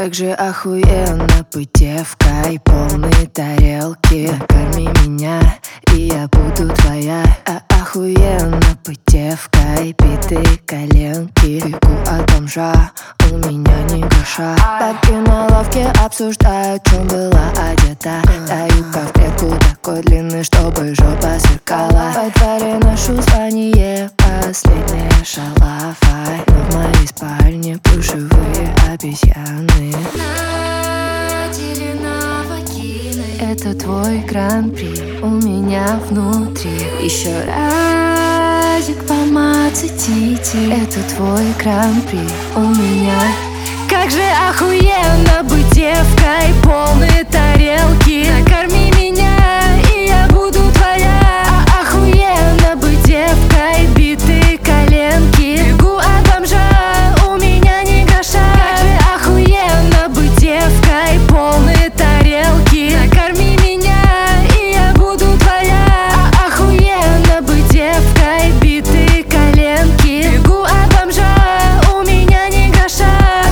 Как же охуенно быть девкой, полные тарелки. Накорми меня, и я буду твоя. Охуенно быть девкой, битые коленки. Бегу от бомжа, у меня ни гроша. Бабки на лавке обсуждают, в чем была одета. Даю конфетку такой длины, чтобы жопа сверкала. Во дворе ношу звание, последняя шалава. Но в моей спальне плюшевые обезьяны. Наделена вагиной. Это твой гран-при, у меня внутри. Еще разик помацать тити. Это твой гран-при, у меня. Как же охуенно быть девкой, полные тарелки. Накорми меня, и я буду твоя. Охуенно быть девкой, битые коленки. Бегу от бомжа, у меня ни гроша. Как же охуенно быть девкой, полные тарелки. Накорми меня, и я буду твоя. Охуенно быть девкой, битые коленки. Бегу от бомжа, у меня ни гроша.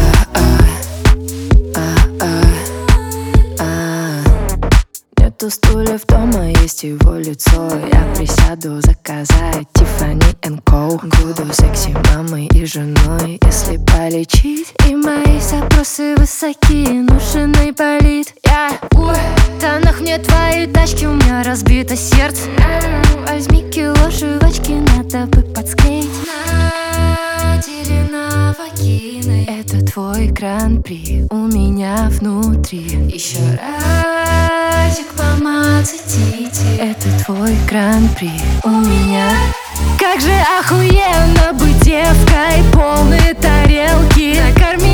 Нету стульев дома, есть его лицо. Я присяду заказать Tiffany & Co. Буду секси мамой и женой, если полечить. И мои запросы высоки, нужен Айболит. Да нах мне твои тачки, у меня разбито сердце. Возьми кило жвачки, надо бы подсклеить. Наделена вагиной. Это твой гран-при, у меня внутри. Еще разик помацать тити. Это твой гран-при, у меня. Как же охуенно быть девкой, полные тарелки. Накорми